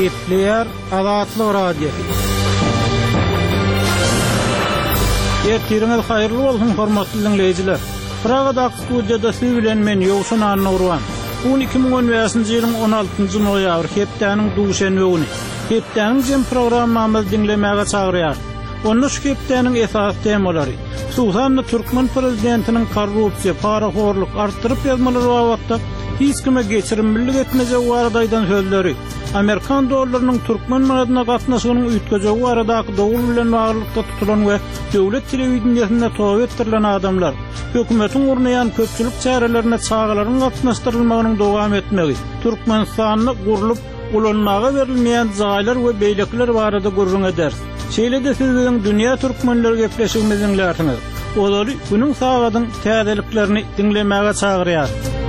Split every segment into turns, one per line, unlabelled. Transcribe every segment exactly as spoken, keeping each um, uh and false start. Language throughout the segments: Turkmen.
Gepler Azatlyk radiosu. Ertiriniz hayırlı bolsun hormatly dinleyijiler. Pragada studiyada siz bilen men Ýowşan Annurwan. Bu iki ming on beşinji ýylyň on altynjy noýabr hepdeniň duşenbe güni. Hepdeniň jem programmamyzy dinlemäge çagyrýar. Onu şu hepdeniň esas temalary. Susanna Türkmen prezidentiniň korrupsiýa, paraxorluk artdyryp ýazmalary wagtda hiç kime geçirimlilik etmeze wagdaýdan sözleri. Amerikan dollarynyň Türkmen manadyna gatnaşygynyň üýtgejeği baradaky dowul bilen baglykda tutulan we döwlet telewizionyasynda toýap ettirilen adamlar, hökümetiň urnayan köpçülik çärelerine çağalaryň gatnaşdyrylmagynyň dowam etmegi, Türkmenistanyny gurulyp ulanmaga berilmeýän jaýlar we beýlekler barada gurrun eder. Şeýle-de siz bilen dünýä türkmenleri gepleşigimizi dinlärsiniz. Olary günüň sagadyň täzeliklerini dinlemäge çagyrýar.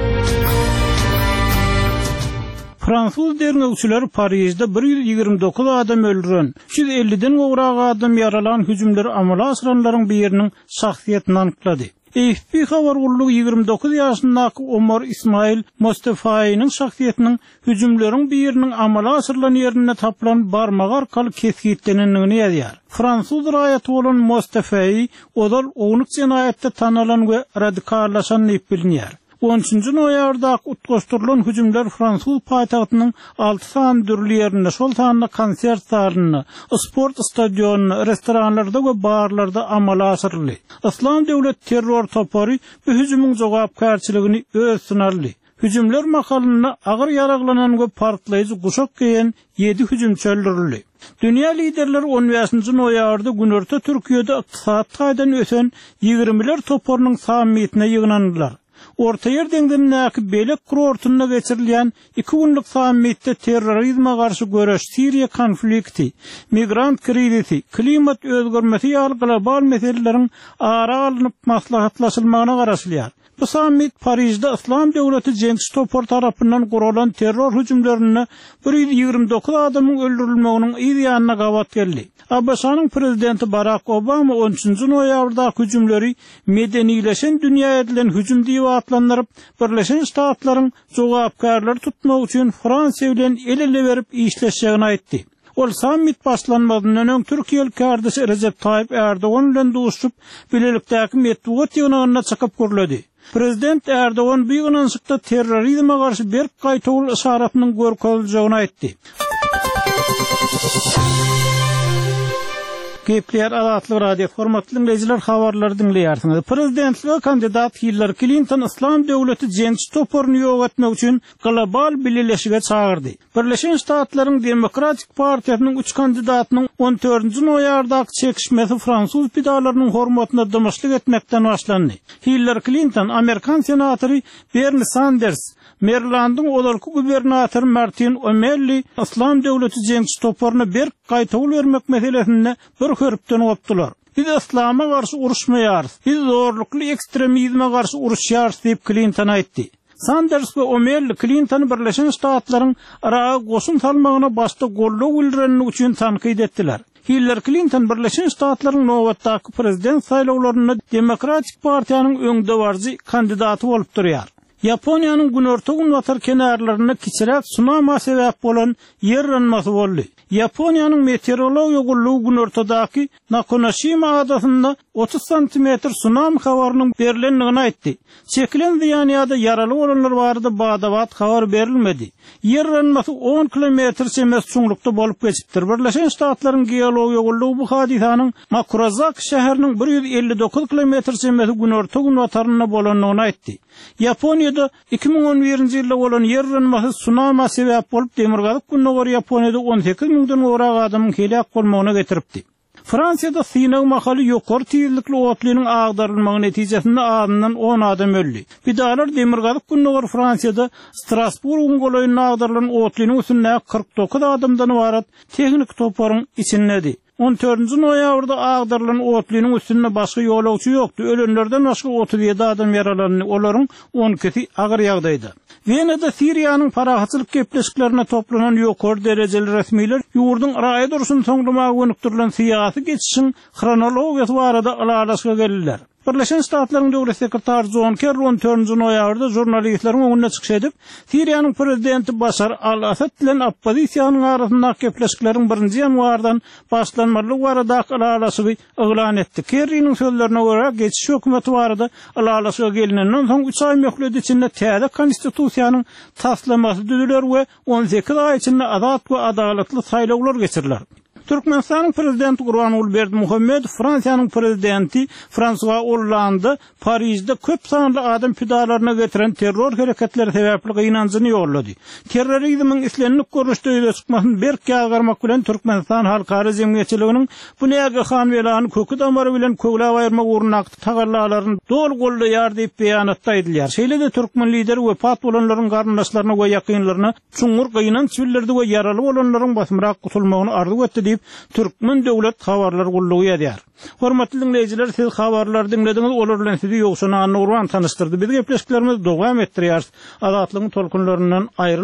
Fransuz derneğçiler Paris'de bir yüz ýygrimi dokuz adam öldüren, üç yüz elliden gowrak adam yaralan hüjümleri amala asyranlaryň biriniň şahsiýetini anyklady. A F P habar gurulugy ýygrimi dokuz ýaşyndaky Omar İsmail Mustafaýynyň şahsiýetiniň hüjümleriň biriniň amala asyrylan ýerine tapylan barmak arkaly kesgitlenenligini ýazýar. Fransuz raýaty bolan Mustafaý odal ownuk jenaýatda tanalan we radikallaşan diýip bilinýär. on üçünji noýabrda utgaşdyrylan hüjümler Fransuz paýtagtynyň alty san dürli ýerinde, şol sanda konsert zalyny, sport stadionuny, restoranlarda we barlarda amala asyrly. Islam döwlet terror topary bu hüjümüň jogapkarçylygyny öz sınarly. Hüjümler makalyny agyr ýaraglanan we partlaýjy guşak giýen ýedi hüjümçi öldürildi. Dünýä liderleri on beşinji noýabrda günorta Türkiýede ykdysat gaýdan ösen ýigrimeler toparynyň sammitine ýygnandylar. Orta ýer deňdinäki belek kurortunda geçirilýän iki günlük sammitde terrorizme garşy göreş, Siriýa konflikti, migrant krizisi, klimat özgürmesi ýaly global meseleleriň ara alınıp maslahatlaşylmagyna garaşylýar. Bu sammit Paris'de İslam döwleti Cengiz Topar tarapyndan gurulan terror hüjümlerini bir yüz ýygrimi dokuz adamyň öldürilmeginiň ýa-da gawat geldi. Abaşanyň prezidenti Barack Obama on üçünji noýabrda hüjümleri medenileşen dünýä edilen hüjüm diýip atlandyryp, Birleşen Ştatlaryň jogapkarlary tutmak üçin Fransiýa bilen el-ele berip işleşýägini aýtdy. Ol sammit başlanmadan öň Türkiýeli kardeşi Recep Tayyip Erdoğan bilen duşup bilelikdäki medeniýet ýygynyna çykyp görledi. Prezident Erdoğan bu ýygnançykda terrorizme garşy bir gaýtawul işaratynyň görkezilýägini aýtdy. Gepler Azatlyk radio formatly dinleyijiler habarlary dinleýärsiňiz. Prezidentligiňe kandidat Hillary Clinton Islam döwleti Cengiz Toparyny ýok etmek üçin global birleşige çağırdy. Birleşen Ştatlaryň Demokratik Partiýasynyň üç kandidatynyň on dördünji noýabrdaky çekişmesi Fransuz pidalarynyň hormatyna dymyşlyk etmekden başlandy. Hillary Clinton Amerikan senatory Bernie Sanders, Maryland'ın olalky gubernatory Martin O'Malley Islam döwleti Cengiz Toparyny bir gaýtawul bermek meselesinde bir hörpden opdylar. Biz İslam'a garşy uruşmaýarys, biz zorlukly ekstremizme garşy uruşýarys diýip Clinton aýtdy. Sanders we O'Malley Clinton Birleşen Ştatlaryň araga goşun salmagyna başda golluk bildirenlik üçin tankyd etdiler. Hillary Clinton Birleşen Ştatlaryň nowatdaky prezident saýlawlaryna Demokratik Partiýanyň öňde barjy kandidaty bolup durýar. Yaponiýanyň günorta gün watar kenarlaryna kiçiräk tsunami sebäp bolan yer ýanmasy boldy. Yaponiýanyň meteorologiýa gullugy günortadaky Nakanoshima adasynda otuz santimetr tsunami habarynyň berilenligini aýtdy. Çekilen ziýanyada yaraly bolanlar barada badawat habar berilmedi. Yer ýanmasy on kilometr çemes çuňlukda bolup geçipdir. Birleşen Ştatlaryň geologiýa gullugy bu hadisanyň Makurazaki şäheriniň bir yüz elli dokuz kilometr çemesi günorta gün wataryna bolanlygyny aýtdy. Yaponiýada iki ming on birinji ýylda bolan yer ýanmasy tsunami sebäp bolup demirgazyk günnägör Yaponiýada on sekiz mingden gowrak adamyň helak bolmagyna getiripdi. Fransiýada Sinag mahaly ýokary tezlikli otlynyň agdarylmagy netijesinde adından on adam öldü. Bidalar demirgazyk günnägör Fransiýada Strasburg goýunyna agdarylan otlynyň üstünde kırk dokuz adamdan ibaret tehnik toparyň içindedi. on dördünji noýabrda agdarylan otlynyň üstünde başga ýolagçy ýokdy. Ölenlerden başga otuz ýedi adam yaralandy. Olaryň on ikisi agyr ýagdaýda. Wenada Siriýanyň parahatçylyk gepleşiklerine toplanan ýokary derejeli resmiler ýurdun raýat urusyny soňlamagy önüktirilen syýasy geçişiň chronologiýasy barada alalaşyga geldiler. Birleşen Ştatlaryň Döwlet Sekretary John Kerry on dördünji noýabrda jurnalistleriň öňüne çykyş edip, Siriýanyň prezidenti Başar al-Asad bilen oppozisiýanyň arasyndaky gepleşikleriň birinji ýanwardan başlanmaly barada alalasy eglan etdi. Kerry'niň sözlerine görä, geçiş hökümeti barada alalasy gelinenden soň üç ay möhlet içinde täze konstitusiýanyň taslamasy düzüler we on sekiz ay içinde azat we adalatly saýlawlar geçiriler. Türkmenistanyň prezidenti Gurbanuly Berdimuhammedow, Fransiýanyň prezidenti François Hollande Parisde köp sanly adam pidalaryna getiren terror hereketleri sebäpli gynanjyny ýollady. Terrorizmiň islenlik görüşde çykmasyny berk ýagarmak bilen Türkmenistan halkary jemgyýetçiliginiň bu näge han welany kökü damary bilen kögläp aýyrmak urnak tagallalaryny dol golla ýardyp beýanatda edilýär. Şeýle-de türkmen lideri wepat bolanlaryň garyndaşlaryna we ýakynlaryna çuňur gynanç bildirdi we ýaraly bolanlaryň basmyrak gutulmagyny arzu etdi. Türkmen döwlet habarlar gullugy edýär. Hormatly dinleyijiler, siz habarlar dinlediňiz, olar bilen sizi ýokşuna Nurwan tanystyrdy. Biz gepleşiklerimiz dowam etdirýär. Azatlygyň tolkunlaryndan aýryl